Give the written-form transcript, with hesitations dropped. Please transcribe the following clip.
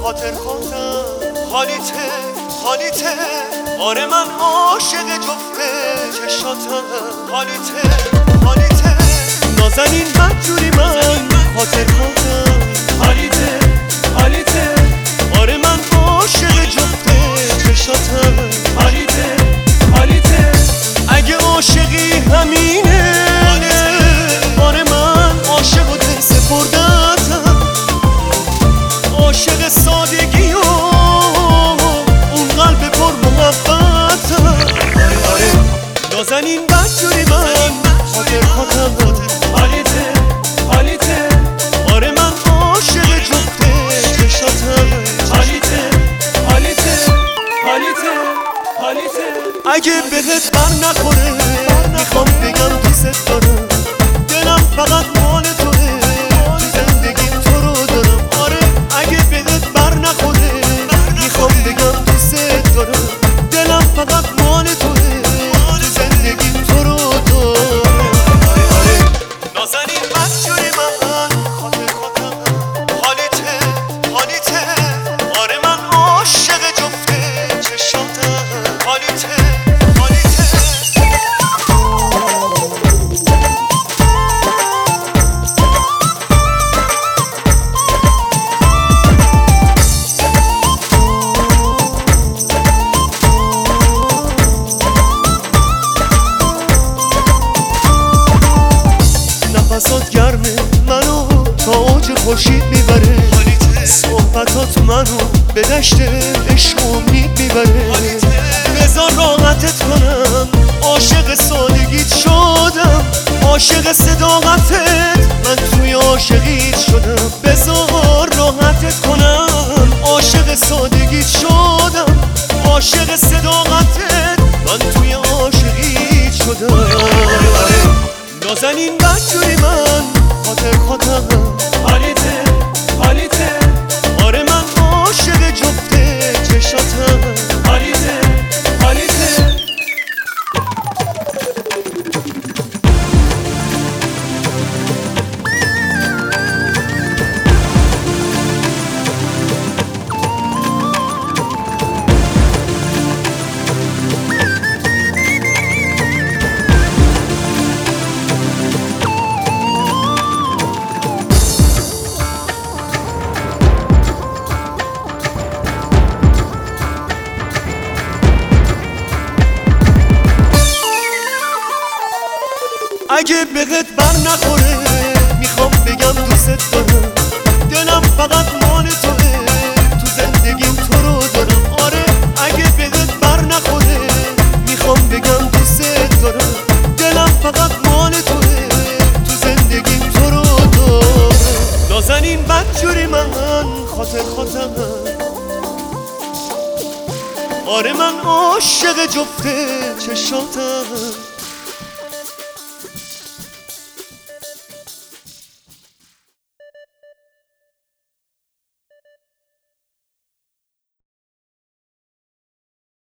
خاطر حالیته آره من عاشق جفته چشاتم حالیته نازنین بدجوری من خاطر حالیته آره من عاشق جفته چشاتم حالیته اگه عاشقی همینه آره من عاشق و دل سپردتم عاشق سادگی و اون قلب پر محبتم آره نازنین بدجوری من خاطر حالیته آره من عاشق جفته چشاتم حالیته اگه بهت بر نخوره میخوام بگم دوست دارم دلم فقط مال توه تو زندگیم تو رو دارم آره اگه بهت بر نخوره میخوام بگم دوست دارم دلم فقط مال توه تو زندگیم تو رو دارم آره نازنین بدجوری من خاطر حالیته آره من عاشق جفته چشاتم حالیته نفسات گرمه منو تا اوج خورشید میبره صحبتات منو به دشت عشق و امید میبره بذار راحتت کنم عاشق سادگیت شدم عاشق صداقتت من توی عاشقیت شدم بذار راحتت کنم عاشق سادگیت شدم عاشق صداقتت من توی عاشقیت شدم نازنین بدجوری من خاطر حالیته آره من عاشق جفته چشاتم حالیته اگه بهت بر نخوره میخوام بگم دوست دارم دلم فقط مال توه تو زندگیم تو رو دارم آره اگه بهت بر نخوره میخوام بگم دوست دارم دلم فقط مال توه تو زندگیم تو رو دارم نازنین بدجوری من خاطر آره من عاشق جفته چشاتم